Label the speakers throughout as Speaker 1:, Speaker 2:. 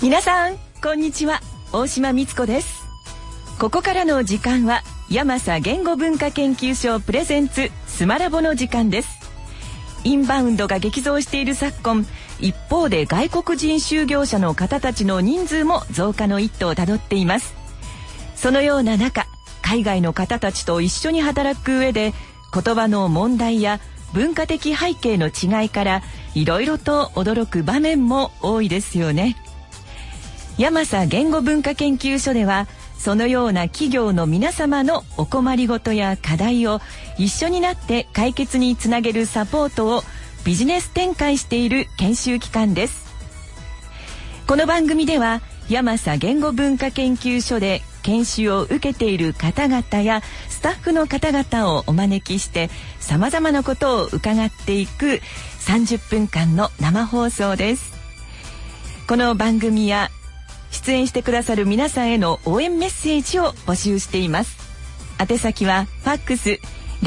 Speaker 1: 皆さんこんにちは、大島光子です。ここからの時間はヤマサ言語文化研究所プレゼンツスマラボの時間です。インバウンドが激増している昨今、一方で外国人就業者の方たちの人数も増加の一途をたどっています。そのような中、海外の方たちと一緒に働く上で言葉の問題や文化的背景の違いからいろいろと驚く場面も多いですよね。ヤマサ言語文化研究所ではそのような企業の皆様のお困りごとや課題を一緒になって解決につなげるサポートをビジネス展開している研修機関です。この番組ではヤマサ言語文化研究所で研修を受けている方々やスタッフの方々をお招きして様々なことを伺っていく30分間の生放送です。この番組や出演してくださる皆さんへの応援メッセージを募集しています。宛先はファックス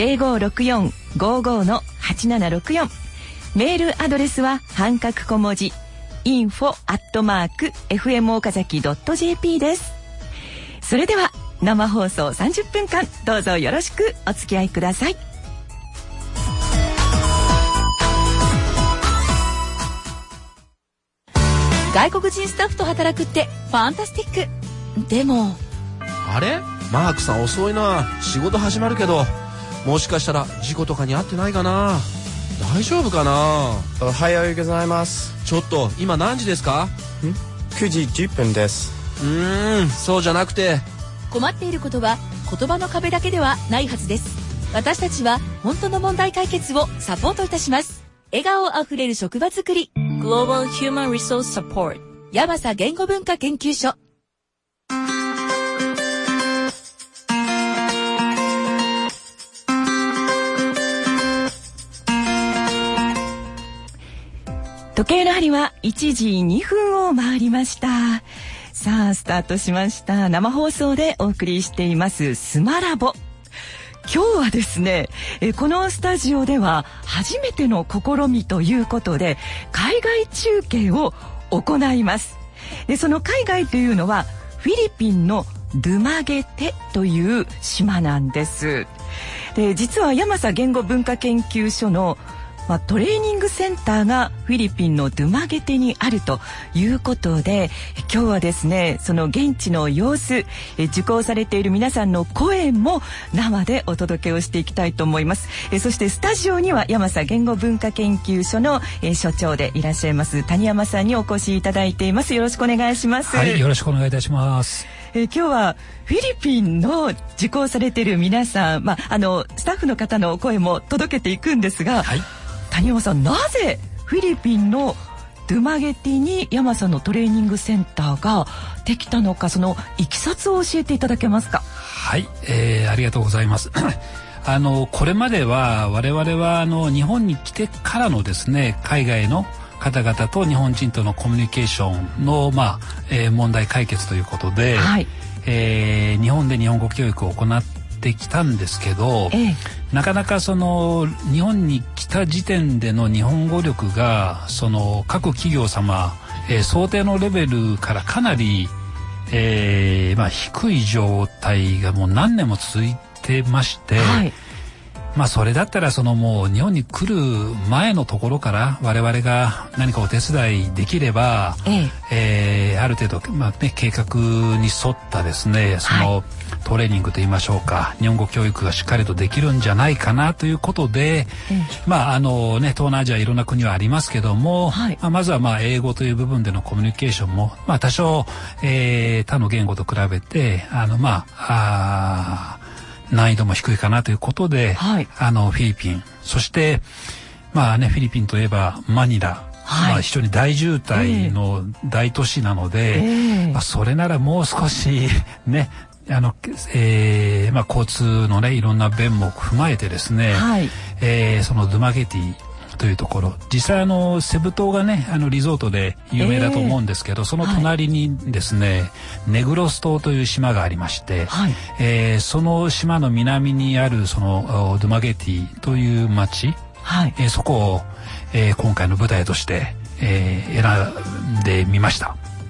Speaker 1: 056455-8764、メールアドレスは半角小文字 info@fmokazaki.jp です。それでは生放送30分間どうぞよろしくお付き合いください。外国人スタッフと働くってファンタスティック。でも
Speaker 2: あれ、マークさん遅いな。仕事始まるけど、もしかしたら事故とかに遭ってないかな。大丈夫かな。
Speaker 3: おはようございます。
Speaker 2: ちょっと今何時ですか
Speaker 3: ？9時10分です。
Speaker 2: そうじゃなくて、
Speaker 1: 困っていることは言葉の壁だけではないはずです。私たちは本当の問題解決をサポートいたします。笑顔あふれる職場づくり、 Global Human Resource Support ヤマサ言語文化研究所。時計の針は1時2分を回りました。さあスタートしました。生放送でお送りしていますスマラボ。今日はですね、このスタジオでは初めての試みということで海外中継を行います。でその海外というのはフィリピンのドゥマゲテという島なんです。で実はヤマサ言語文化研究所のトレーニングセンターがフィリピンのドゥマゲテにあるということで、今日はですねその現地の様子、受講されている皆さんの声も生でお届けをしていきたいと思います。そしてスタジオにはヤマサ言語文化研究所の所長でいらっしゃいます谷山さんにお越しいただいています。よろしくお願いします。
Speaker 4: はい、よろしくお願いいたします。
Speaker 1: 今日はフィリピンの受講されている皆さん、スタッフの方の声も届けていくんですが、はい、谷山さん、なぜフィリピンのドゥマゲティにヤマサのトレーニングセンターができたのか、そのいきさつを教えていただけますか？
Speaker 4: はい、ありがとうございます。これまでは我々は日本に来てからのですね、海外の方々と日本人とのコミュニケーションの、問題解決ということで、はい、日本で日本語教育を行ってきたんですけど、なかなかその日本に来た時点での日本語力がその各企業様、想定のレベルからかなり、低い状態がもう何年も続いてまして、はい、それだったらもう日本に来る前のところから我々が何かお手伝いできれば、ある程度、計画に沿ったですね、そのトレーニングといいましょうか、日本語教育がしっかりとできるんじゃないかなということで、東南アジアいろんな国はありますけども、はい、まずは英語という部分でのコミュニケーションも、多少、他の言語と比べて難易度も低いかなということで、はい、フィリピン、そしてフィリピンといえばマニラ、はい、非常に大渋滞の大都市なので、それならもう少しね、交通のねいろんな便も踏まえてですね、はい、そのドゥマゲティというところ、実際セブ島がねリゾートで有名だと思うんですけど、その隣にですね、はい、ネグロス島という島がありまして、はい、その島の南にあるそのドゥマゲティという町、はい、そこを、今回の舞台として、選んでみました。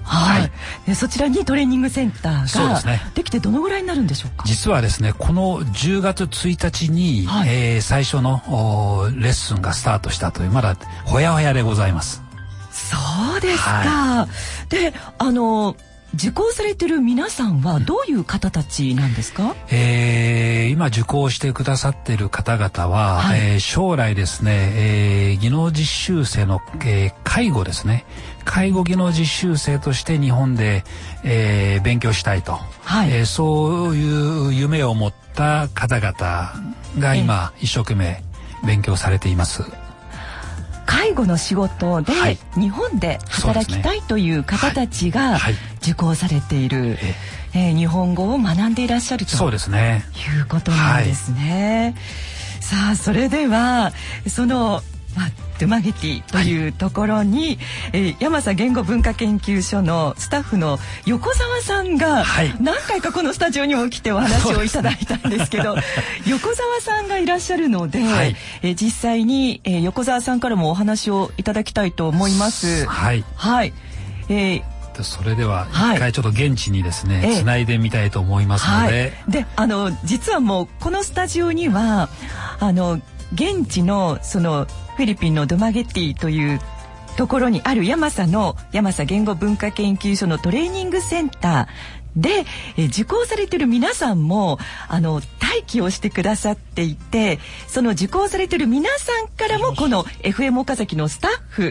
Speaker 1: はい、
Speaker 4: はい、
Speaker 1: でそちらにトレーニングセンターができてどのぐらいになるんでしょうか。
Speaker 4: 実はですね、この10月1日に、はい、最初のレッスンがスタートしたという、まだほやほやでございます。
Speaker 1: そうですか、
Speaker 4: はい、
Speaker 1: で受講されている皆さんはどういう方たちなんですか。
Speaker 4: 今受講してくださっている方々は、はい、将来ですね、技能実習生の、介護ですね、介護技能実習生として日本で、勉強したいと、はい、そういう夢を持った方々が今、一生懸命勉強されています。
Speaker 1: 介護の仕事で日本で働きたいという方たちが受講されている、日本語を学んでいらっしゃるということなんですね。さあそれではそのドゥマゲティというところに、山佐言語文化研究所のスタッフの横澤さんが何回かこのスタジオにも来てお話をいただいたんですけど、横澤さんがいらっしゃるので、はい、実際に、横澤さんからもお話をいただきたいと思います。
Speaker 4: はい、
Speaker 1: はい、
Speaker 4: それでは一回ちょっと現地にですね、つないでみたいと思いますので、
Speaker 1: はい、で実はもうこのスタジオには現地のそのフィリピンのドゥマゲティというところにある山佐言語文化研究所のトレーニングセンターで、受講されている皆さんも待機をしてくださっていて、その受講されている皆さんからもこの FM 岡崎のスタッフ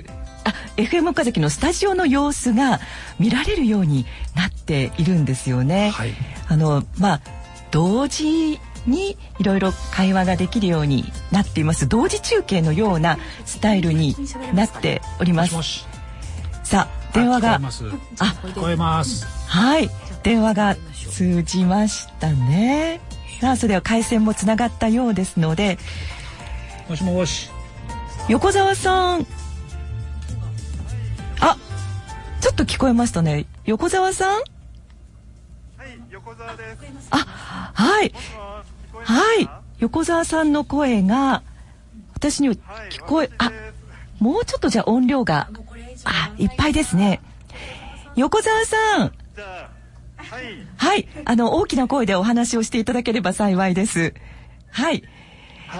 Speaker 1: FM 岡崎のスタジオの様子が見られるようになっているんですよね。はい、同時にいろいろ会話ができるようになっています。同時中継のようなスタイルになっております。さあ電話が
Speaker 4: 聞こえます。
Speaker 1: はい、電話が通じましたね。さあそれでは回線もつながったようですので、
Speaker 4: もしもし、
Speaker 1: 横澤さん、ちょっと聞こえましたね。横澤さん。はい、
Speaker 5: 横澤です。
Speaker 1: はいはい、横澤さんの声が私には聞こえ、もうちょっとじゃあ音量がいっぱいですね。横澤さん、はい、大きな声でお話をしていただければ幸いです。はい
Speaker 5: はい、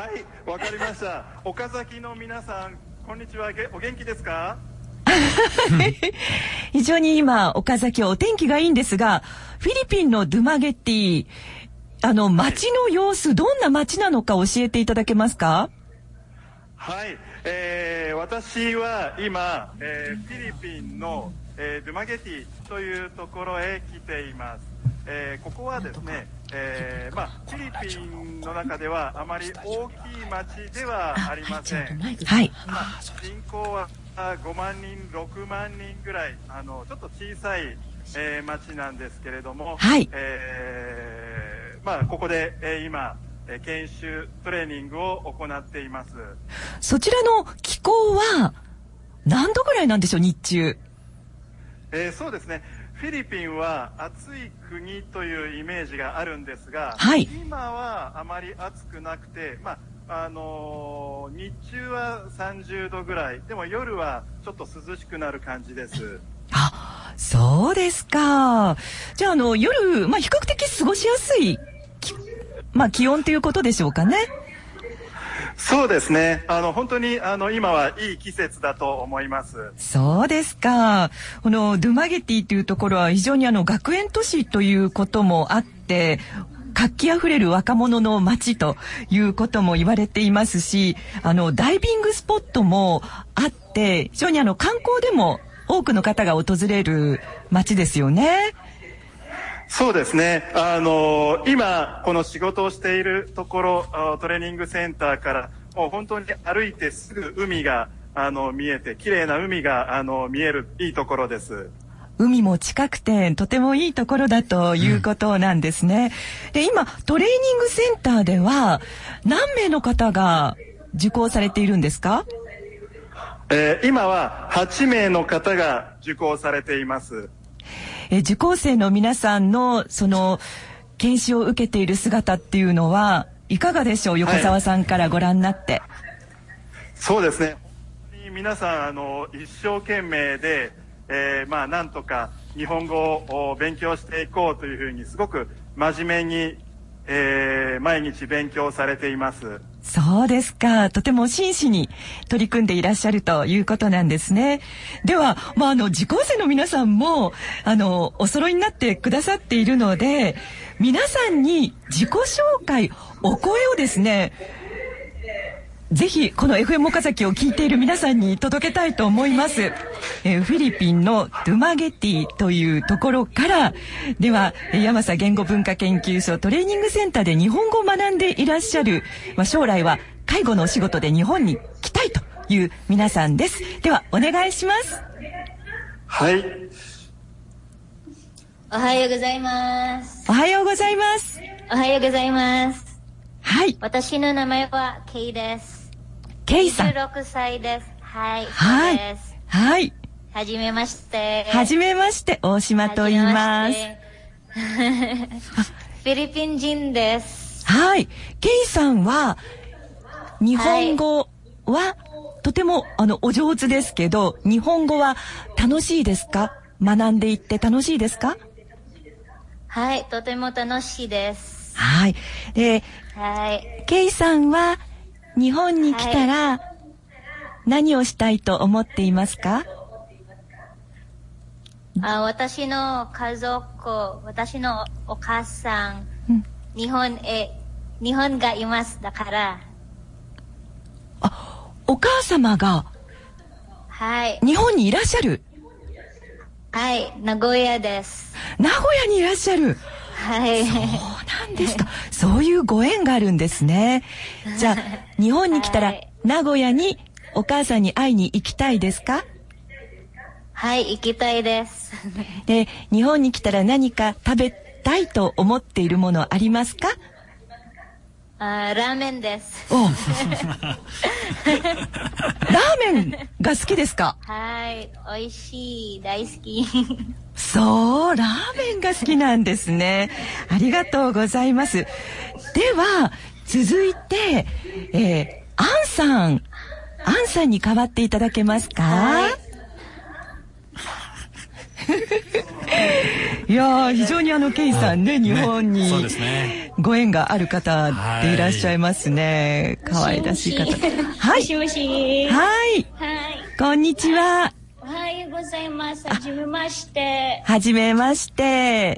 Speaker 5: わかりました。岡崎の皆さん、こんにちは。お元気ですか？
Speaker 1: 非常に今岡崎はお天気がいいんですが、フィリピンのドゥマゲティ、街の様子、どんな街なのか教えていただけますか？
Speaker 5: はい、私は今、フィリピンの、ドゥマゲティというところへ来ています。ここはですね、フィリピンの中ではあまり大きい町ではありません。
Speaker 1: はい、
Speaker 5: 人口は5万人6万人ぐらい、ちょっと小さい、町なんですけれども、はい、ここで、今研修トレーニングを行っています。
Speaker 1: そちらの気候は何度ぐらいなんでしょう、日中。
Speaker 5: そうですね、フィリピンは暑い国というイメージがあるんですが、
Speaker 1: はい、
Speaker 5: 今はあまり暑くなくて、日中は30度ぐらいでも夜はちょっと涼しくなる感じです。
Speaker 1: そうですか。じゃあ夜、比較的過ごしやすい気温ということでしょうかね。
Speaker 5: そうですね、本当に今はいい季節だと思います。
Speaker 1: そうですか。このドゥマゲティというところは非常に学園都市ということもあって、活気あふれる若者の街ということも言われていますし、ダイビングスポットもあって、非常に観光でも多くの方が訪れる街ですよね。
Speaker 5: そうですね、今この仕事をしているところ、トレーニングセンターからもう本当に歩いてすぐ海が見えて、綺麗な海が見えるいいところです。
Speaker 1: 海も近くてとてもいいところだということなんですね。で、今トレーニングセンターでは何名の方が受講されているんですか？
Speaker 5: 今は8名の方が受講されています。
Speaker 1: 受講生の皆さんのその研修を受けている姿っていうのはいかがでしょう、横澤さんからご覧になって。
Speaker 5: そうですね、本当に皆さん一生懸命で、なんとか、 日本語を勉強していこうというふうにすごく真面目に、毎日勉強されています。
Speaker 1: そうですか。とても真摯に取り組んでいらっしゃるということなんですね。では、受講生の皆さんもお揃いになってくださっているので、皆さんに自己紹介、お声をですね、ぜひこの FM 岡崎を聞いている皆さんに届けたいと思います。フィリピンのドゥマゲティというところから、では山佐言語文化研究所トレーニングセンターで日本語を学んでいらっしゃる、将来は介護のお仕事で日本に来たいという皆さんです。ではお願いします。
Speaker 5: はい。
Speaker 6: おはようございます。
Speaker 1: おはようございます。
Speaker 6: おはようございます。
Speaker 1: はい。
Speaker 6: 私の名前はケイです。
Speaker 1: ケイさん。
Speaker 6: 26歳です。はい。
Speaker 1: はい。
Speaker 6: そうです。
Speaker 1: はい。
Speaker 6: はじめまして。
Speaker 1: はじめまして、大島と言います。
Speaker 6: フィリピン人です。
Speaker 1: はい。ケイさんは、日本語は、とても、お上手ですけど、日本語は楽しいですか？学んでいって楽しいですか？
Speaker 6: はい、とても楽しいです。
Speaker 1: はい。で、
Speaker 6: はい。
Speaker 1: ケイさんは、日本に来たら、何をしたいと思っていますか？
Speaker 6: 私の家族、私のお母さん、日本がいます。だから。
Speaker 1: お母様が、
Speaker 6: はい。
Speaker 1: 日本にいらっしゃる？
Speaker 6: はい、名古屋です。
Speaker 1: 名古屋にいらっしゃる？
Speaker 6: はい。
Speaker 1: そうなんですか。そういうご縁があるんですね。じゃあ、日本に来たら、名古屋にお母さんに会いに行きたいですか？
Speaker 6: はい、行きたいです。
Speaker 1: で、日本に来たら何か食べたいと思っているものありますか？
Speaker 6: ラーメンです。
Speaker 1: ラーメンが好きですか？
Speaker 6: はい、美味しい、大好き。
Speaker 1: そう、ラーメンが好きなんですね。ありがとうございます。では、続いて、アンさんに代わっていただけますか？はい。いやー、非常にケイさんね、日本にご縁がある方でいらっしゃいますね。可愛らしい方。はい。
Speaker 6: もしもし。
Speaker 1: はい。
Speaker 6: はい。
Speaker 1: こんにちは。
Speaker 6: おはようございます。はじめまして。
Speaker 1: はじめまして。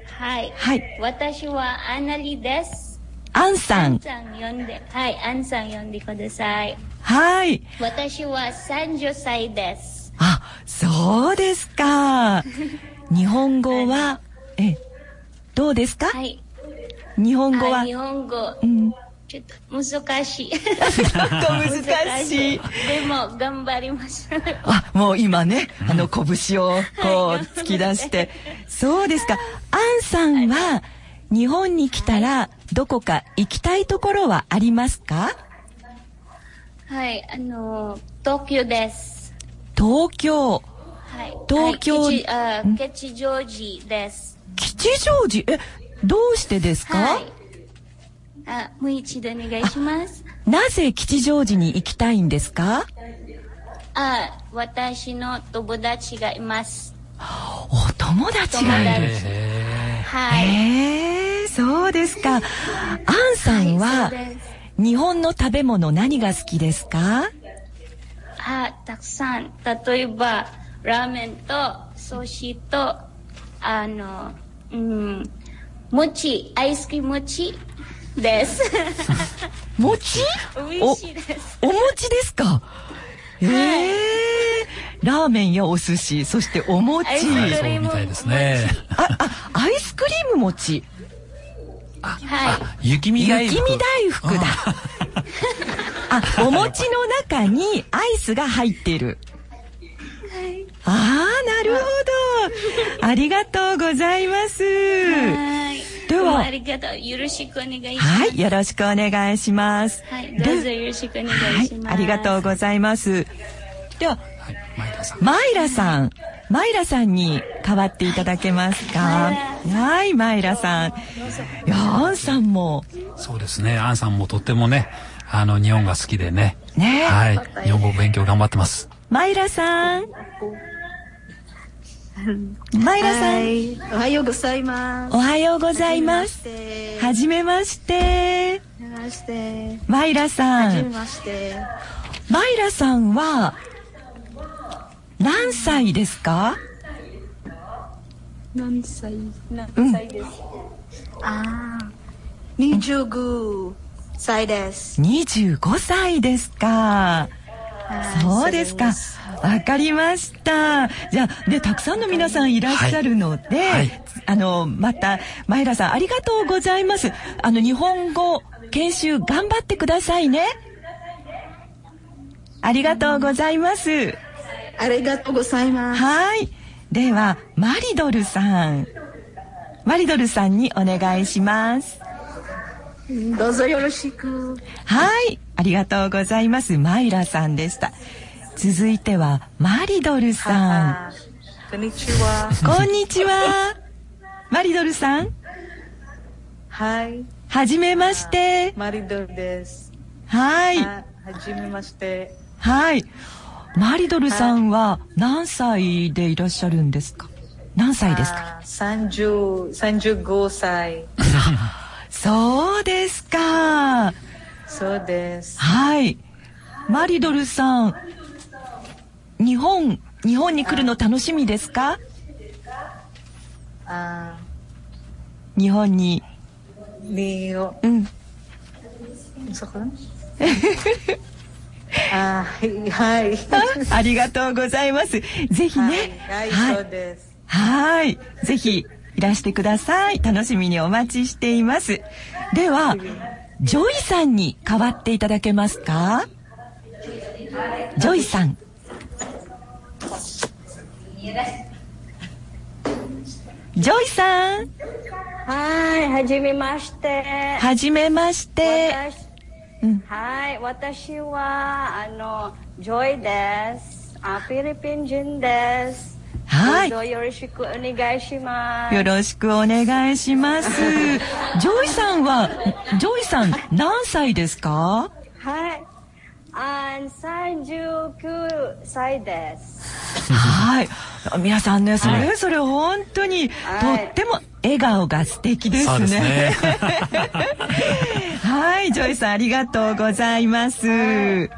Speaker 6: はい。
Speaker 1: はい。
Speaker 6: 私はアナリです。
Speaker 1: アンさん。
Speaker 6: アンさん呼んで、はい、アンさん呼んでください。
Speaker 1: はい。
Speaker 6: 私は30歳です。
Speaker 1: そうですか。日本語は、どうですか？
Speaker 6: はい。
Speaker 1: 日本語は。
Speaker 6: 日本語。ちょっと難しい。
Speaker 1: 難しい。
Speaker 6: でも頑張ります。
Speaker 1: もう今ね、拳をこう突き出して。そうですか。アンさんは日本に来たらどこか行きたいところはありますか？
Speaker 6: はい、東京です。
Speaker 1: 東京。
Speaker 6: はい。
Speaker 1: 東京。
Speaker 6: 吉祥寺です。
Speaker 1: 吉祥寺？どうしてですか？
Speaker 6: はい。もう一度お願いします。
Speaker 1: なぜ吉祥寺に行きたいんですか？
Speaker 6: 私の友達がいます。
Speaker 1: お友達がいる。
Speaker 6: はい。
Speaker 1: そうですか。アンさんは、日本の食べ物何が好きですか？
Speaker 6: たくさん。例えば、ラーメンと、寿司と、餅、アイスクリーム餅です。
Speaker 1: 餅？
Speaker 6: 美味しいです。
Speaker 1: お餅ですか？ラーメンやお寿司、そしてお餅。
Speaker 6: アイスクリーム
Speaker 4: みたいですね。
Speaker 1: アイスクリーム餅。
Speaker 6: はい。
Speaker 4: 雪見大福
Speaker 1: だ。お餅の中にアイスが入っている。なるほど。ありがとうございます。では、
Speaker 6: ありがとう。よろしくお願いします。
Speaker 1: はい、よろしくお願いします。
Speaker 6: はい、どうぞよろしくお願いします。
Speaker 1: はい、ありがとうございます。では、マイラさんに代わっていただけますか？はい、マイラさん。いや、アンさんも。
Speaker 4: そうですね、アンさんもとってもね、日本が好きでね。
Speaker 1: ね。
Speaker 4: はい、日本語勉強頑張ってます。
Speaker 1: マイラさん。 マイラさん。
Speaker 7: はい、おはようございます。
Speaker 1: おはようございます。はじめまして。マイラさん。
Speaker 7: はじめまして。
Speaker 1: マイラさんは何歳ですか？
Speaker 7: 何歳です。25歳です。
Speaker 1: 25歳ですか。そうですか。わかりました。じゃあ、で、たくさんの皆さんいらっしゃるので、また、マイラさんありがとうございます。日本語研修頑張ってくださいね。ありがとうございます。
Speaker 7: ありがとうございます。
Speaker 1: はい。では、マリドルさんにお願いします。
Speaker 7: どうぞよろしく。
Speaker 1: はい。ありがとうございます。マイラさんでした。続いてはマリドルさん。
Speaker 7: こんにちは。
Speaker 1: こんにちは。マリドルさん。
Speaker 7: はい。
Speaker 1: はじめまして。
Speaker 7: マリドルです。
Speaker 1: はい。
Speaker 7: はじめまして。
Speaker 1: はい。マリドルさんは何歳でいらっしゃるんですか？何歳ですか
Speaker 7: ？35歳。
Speaker 1: そうですか。
Speaker 7: そうです。
Speaker 1: はい。マリドルさん、日本に来るの楽しみですか？日本に。
Speaker 7: うん。はい。
Speaker 1: ありがとうございます。ぜひね。
Speaker 7: はい、そうです。
Speaker 1: はい。ぜひいらしてください。楽しみにお待ちしています。では、ジョイさんに代わっていただけますか？ジョイさん。ジョイさん。
Speaker 8: はい、はじめまして。
Speaker 1: はじめまして。
Speaker 8: はい、私はジョイです。フィリピン人です。
Speaker 1: はい。
Speaker 8: どうぞよろしくお願いします。
Speaker 1: よろしくお願いします。ジョイさん何歳ですか？
Speaker 8: はい。39歳です。
Speaker 1: はい。皆さんね、それぞれ本当にとっても笑顔が素敵ですね。そうですね。はい、ジョイさんありがとうございます。
Speaker 8: はい、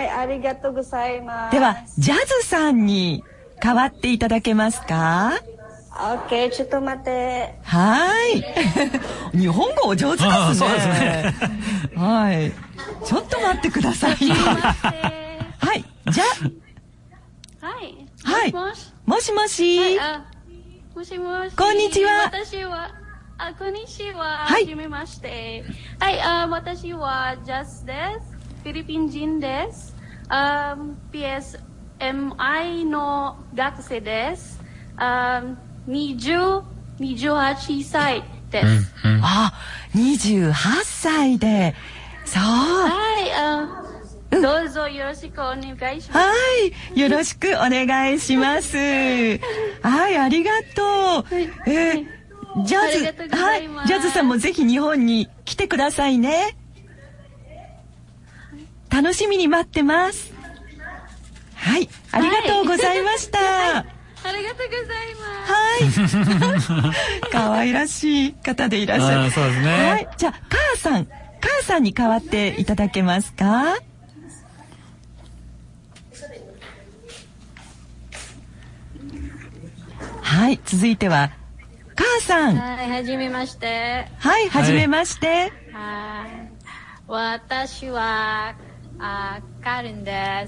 Speaker 8: ありがとうございます。
Speaker 1: では、ジャズさんに代わっていただけますか？
Speaker 8: オッケー、ちょっと待って。
Speaker 1: はい。日本語お上手ですね。そうですね。はい。ちょっと待ってください。はい。じゃ
Speaker 9: あ。はい。
Speaker 1: はい。もしもし。
Speaker 9: もしもし。
Speaker 1: こんにちは。
Speaker 9: 私は、こんにちは。
Speaker 1: はい。
Speaker 9: はじめまして。はい、私はジャズです。フィリピン人です。PSMI の学生です。28歳です。
Speaker 1: 28歳で。そう。
Speaker 9: はい、どうぞよろしくお願いします。
Speaker 1: はい、よろしくお願いします。はい、ありがとう。ジャズ、はい、ジャズさんもぜひ日本に来てくださいね。楽しみに待ってます。はい、ありがとうございました。
Speaker 9: ありがとうございます。
Speaker 1: はい。可愛らしい方でいらっしゃる。
Speaker 4: そうですね。
Speaker 1: はい。じゃあ、母さんに代わっていただけますか？はい。続いては、母さん。
Speaker 9: はい、はじめまして。
Speaker 1: はい、はじめまして。
Speaker 9: 私は、カレンです。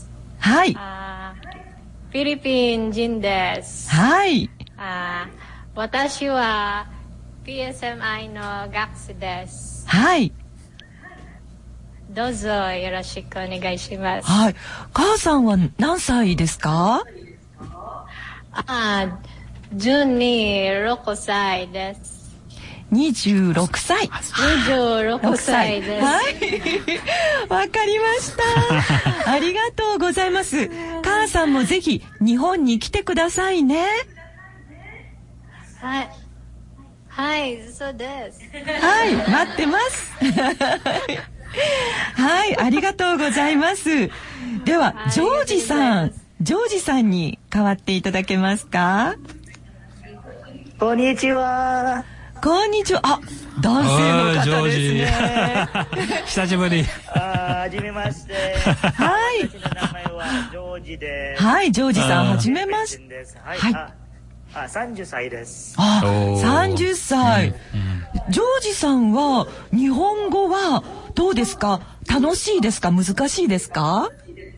Speaker 1: はい。
Speaker 9: フィリピン人です。
Speaker 1: はい。
Speaker 9: 私は PSMI の学生です。
Speaker 1: はい。
Speaker 9: どうぞよろしくお願いします。
Speaker 1: はい。母さんは何歳ですか
Speaker 9: ？26歳です。
Speaker 1: 26歳。
Speaker 9: 26歳です。
Speaker 1: はい。わかりました。ありがとうございます。母さんもぜひ日本に来てくださいね。
Speaker 9: はい。はい、そうです。
Speaker 1: はい、待ってます。はい、ありがとうございます。では、ジョージさん。 ジョージさんに代わっていただけますか？
Speaker 10: こんにちは。
Speaker 1: こんにちは。あ、男性の方ですね。
Speaker 4: 久しぶり。
Speaker 10: はじめまして。
Speaker 1: はい。
Speaker 10: 私の名前はジョージです。
Speaker 1: はい、ジョージさん、はじめまして。
Speaker 10: はい。30歳です。
Speaker 1: あ、30歳。ジョージさんは、日本語はどうですか？楽しいですか？難しいですか？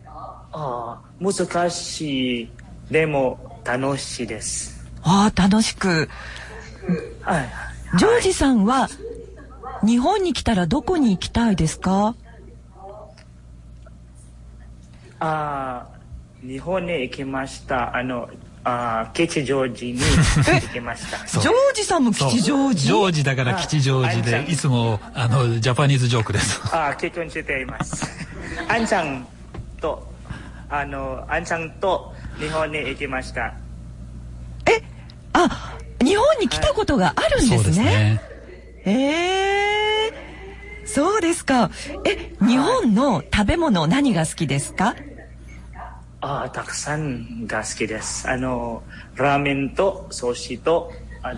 Speaker 10: 難しい。でも、楽しいです。
Speaker 1: 楽しく。
Speaker 10: はい。
Speaker 1: ジョージさんは日本に来たらどこに行きたいですか？
Speaker 10: 日本に行きました。吉祥寺に行きました。
Speaker 1: ジョージさんも吉祥寺？
Speaker 4: ジョージだから吉祥寺で、いつもジャパニーズジョークです。
Speaker 10: 結婚しています。アンさんと日本に行きました。
Speaker 1: 日本に来たことがあるんですね。そうですか。日本の食べ物何が好きですか？
Speaker 10: たくさんが好きです。ラーメンと寿司と日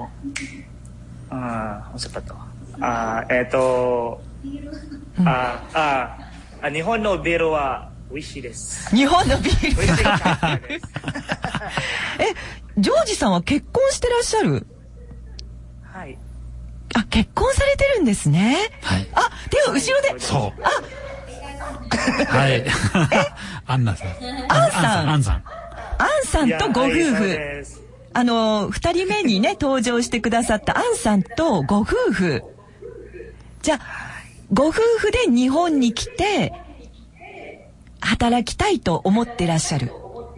Speaker 10: 本のビールは美味しいです。
Speaker 1: 日本のビール。美味しかったです。ジョージさんは結婚してらっしゃる？
Speaker 10: はい。
Speaker 1: 結婚されてるんですね。
Speaker 4: はい。
Speaker 1: では後ろで。
Speaker 4: そう。はい。アンナさん。
Speaker 1: アンさんとご夫婦。二人目にね、登場してくださったアンさんとご夫婦。じゃあ、ご夫婦で日本に来て、働きたいと思ってらっしゃる。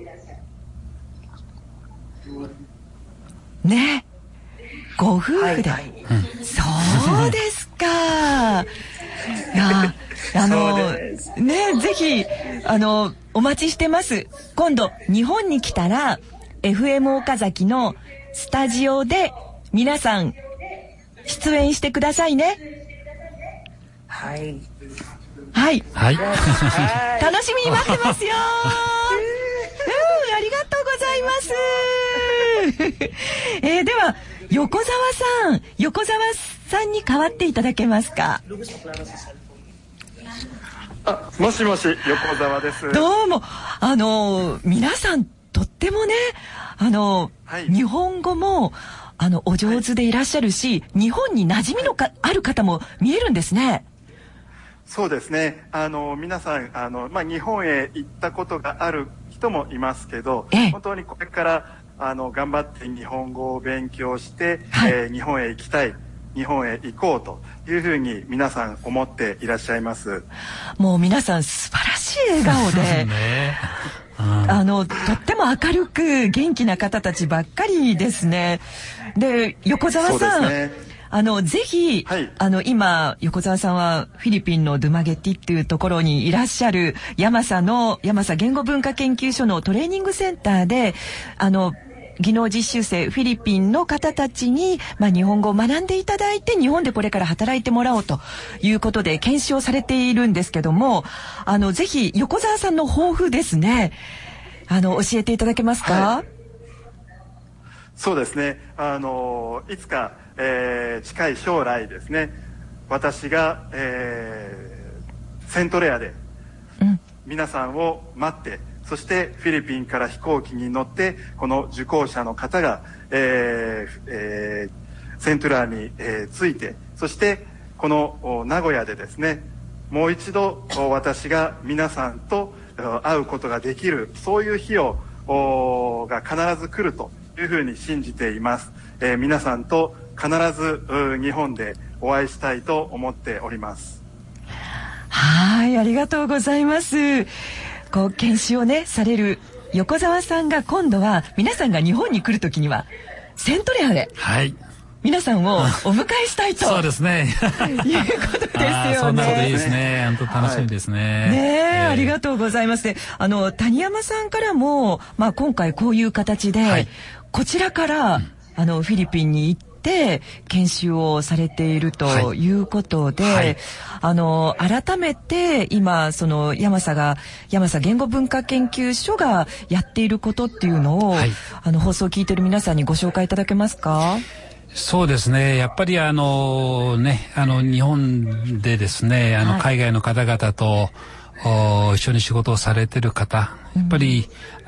Speaker 1: ね。ご夫婦で。そうですか。ぜひ、お待ちしてます。今度、日本に来たら、FM 岡崎のスタジオで、皆さん、出演してくださいね。
Speaker 10: はい。
Speaker 1: はい。はい。楽しみに待ってますよ。ありがとうございます。では、横澤さんに代わっていただけますか？
Speaker 5: もしもし、横澤です。
Speaker 1: どうも、皆さんとってもね、日本語もお上手でいらっしゃるし、日本に馴染みのある方も見えるんですね。
Speaker 5: そうですね。皆さん日本へ行ったことがある人もいますけど、本当にこれから頑張って日本語を勉強して、日本へ行きたい、日本へ行こうというふうに皆さん思っていらっしゃいます。
Speaker 1: もう皆さん素晴らしい笑顔で、とっても明るく元気な方たちばっかりですね。で、横澤さん、ぜひ、今、横澤さんはフィリピンのドゥマゲティっていうところにいらっしゃるヤマサ言語文化研究所のトレーニングセンターで、技能実習生フィリピンの方たちに、日本語を学んでいただいて、日本でこれから働いてもらおうということで研修をされているんですけども、ぜひ横澤さんの抱負ですね、教えていただけますか？
Speaker 5: そうですね。いつか、近い将来ですね、私が、セントレアで皆さんを待って、そしてフィリピンから飛行機に乗ってこの受講者の方が、セントレアに、着いて、そしてこの名古屋でですね、もう一度私が皆さんと会うことができる、そういう日が必ず来るというふうに信じています。皆さんと必ず日本でお会いしたいと思っております。
Speaker 1: はい、ありがとうございます。研修をね、される横澤さんが今度は皆さんが日本に来るときにはセントレアで皆さんをお迎えしたいと
Speaker 4: そうですね
Speaker 1: いうことですよね。
Speaker 4: そんなこといいですね。本当楽しみですね。
Speaker 1: ねえ、ありがとうございます。谷山さんからも、今回こういう形で、こちらからフィリピンに行ってで研修をされているということで、改めて今そのヤマサ言語文化研究所がやっていることっていうのを、放送を聞いている皆さんにご紹介いただけますか？
Speaker 4: そうですね。やっぱり日本でですね、海外の方々と一緒に仕事をされてる方、やっぱり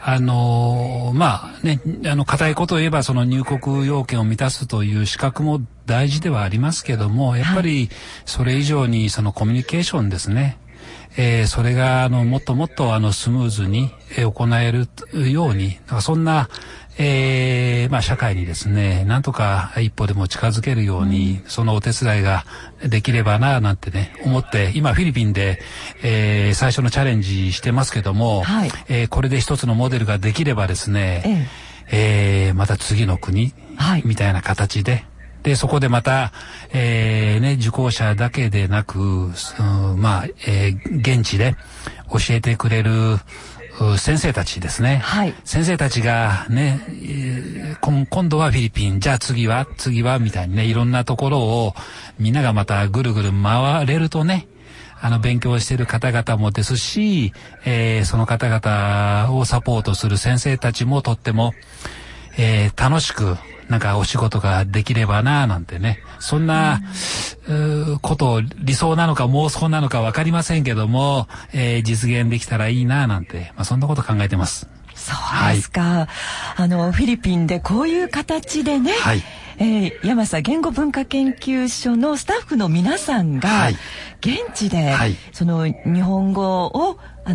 Speaker 4: 固いことを言えばその入国要件を満たすという資格も大事ではありますけども、やっぱりそれ以上にそのコミュニケーションですね。それがもっともっとスムーズに行えるように、そんな社会にですね、なんとか一歩でも近づけるように、そのお手伝いができればななんてね思って、今フィリピンで、最初のチャレンジしてますけども、これで一つのモデルができればですね、また次の国みたいな形で、そこでまた、受講者だけでなく、現地で教えてくれる先生たちですね。先生たちがね、今度はフィリピン、じゃあ次はみたいにね、いろんなところをみんながまたぐるぐる回れるとね、勉強している方々もですし、その方々をサポートする先生たちもとっても、楽しくなんかお仕事ができればななんてね、そんなこと理想なのか妄想なのかわかりませんけども、実現できたらいいななんて、そんなこと考えてます。
Speaker 1: そうですか。フィリピンでこういう形でね、ヤマサ言語文化研究所のスタッフの皆さんが現地でその日本語を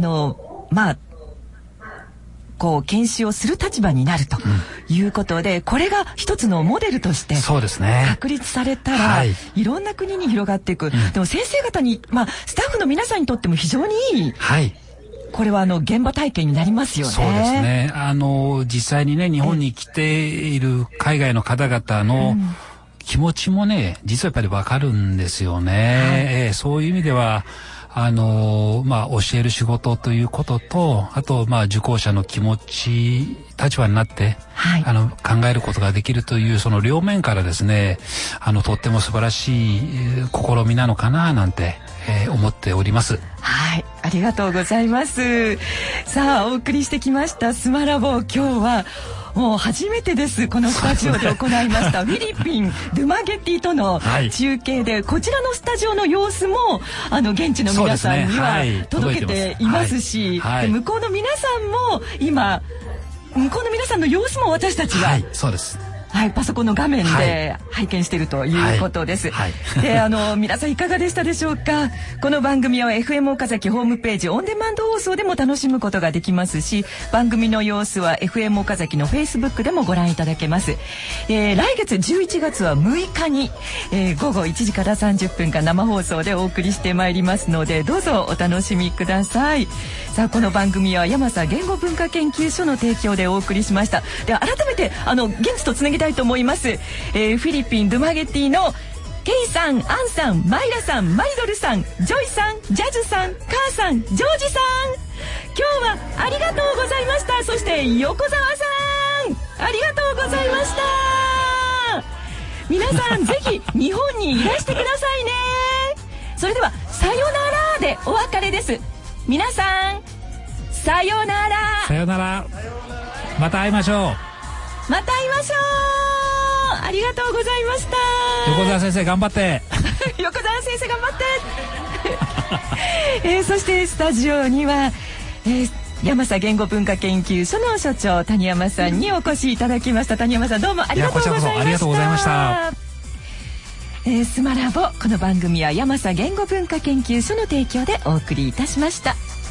Speaker 1: 研修をする立場になるということで、これが一つのモデルとして確立されたら、いろんな国に広がっていく。でも先生方に、スタッフの皆さんにとっても非常にいい、これは現場体験になりますよね。
Speaker 4: そうですね。実際にね、日本に来ている海外の方々の気持ちもね、実はやっぱりわかるんですよね。そういう意味では教える仕事ということと、あと受講者の気持ち、立場になって考えることができるというその両面からですね、とっても素晴らしい試みなのかななんて、思っております。
Speaker 1: ありがとうございます。さあ、お送りしてきましたスマラボ、今日はもう初めてです。このスタジオで行いましたフィリピンドゥマゲティとの中継で、こちらのスタジオの様子も現地の皆さんには届けていますし、で向こうの皆さんも今向こうの皆さんの様子も私たちは、
Speaker 4: そうです、
Speaker 1: パソコンの画面で拝見しているということです。で、皆さんいかがでしたでしょうか。この番組は FM 岡崎ホームページオンデマンド放送でも楽しむことができますし、番組の様子は FM 岡崎の Facebook でもご覧いただけます。来月11月は6日に、午後1時から30分間生放送でお送りしてまいりますので、どうぞお楽しみください。さあ、この番組はヤマサ言語文化研究所の提供でお送りしました。では改めて現地とつなぎたいと思います。フィリピンドゥマゲティのケイさん、アンさん、マイラさん、マリドルさん、ジョイさん、ジャズさん、カーさん、ジョージさん、今日はありがとうございました。そして横澤さん、ありがとうございました。皆さんぜひ日本にいらしてくださいね。それではさよならでお別れです。皆さんさよなら。
Speaker 4: さよなら。また会いましょう。
Speaker 1: また会いましょう。ありがとうございました。
Speaker 4: 横澤先生頑張って
Speaker 1: 横澤先生頑張って、そしてスタジオには、ヤマサ言語文化研究所の所長谷山さんにお越しいただきました。谷山さんどうもありがとうございました。
Speaker 4: ありがとうございました。
Speaker 1: スマラボ、この番組はヤマサ言語文化研究所の提供でお送りいたしました。